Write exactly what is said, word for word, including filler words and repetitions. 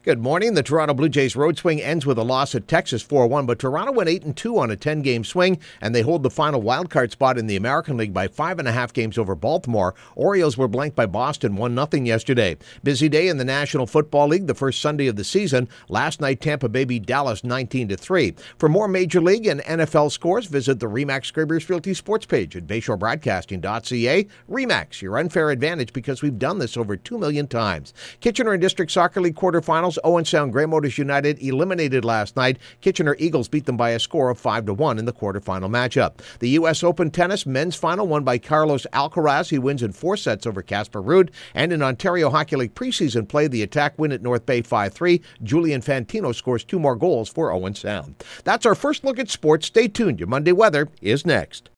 Good morning. The Toronto Blue Jays road swing ends with a loss at Texas four one, but Toronto went eight and two on a ten-game swing, and they hold the final wildcard spot in the American League by five and a half games over Baltimore. Orioles were blanked by Boston one nothing yesterday. Busy day in the National Football League, the first Sunday of the season. Last night, Tampa Bay beat Dallas nineteen to three. For more Major League and N F L scores, visit the RE/MAX Scribbers Realty sports page at bayshore broadcasting dot c a. RE/MAX, your unfair advantage because we've done this over two million times. Kitchener and District Soccer League quarterfinals. Owen Sound Grey Motors United eliminated last night. Kitchener Eagles beat them by a score of five to one in the quarterfinal matchup. The U S Open Tennis men's final won by Carlos Alcaraz. He wins in four sets over Casper Ruud. And in Ontario Hockey League preseason play, the Attack win at North Bay five three. Julian Fantino scores two more goals for Owen Sound. That's our first look at sports. Stay tuned. Your Monday weather is next.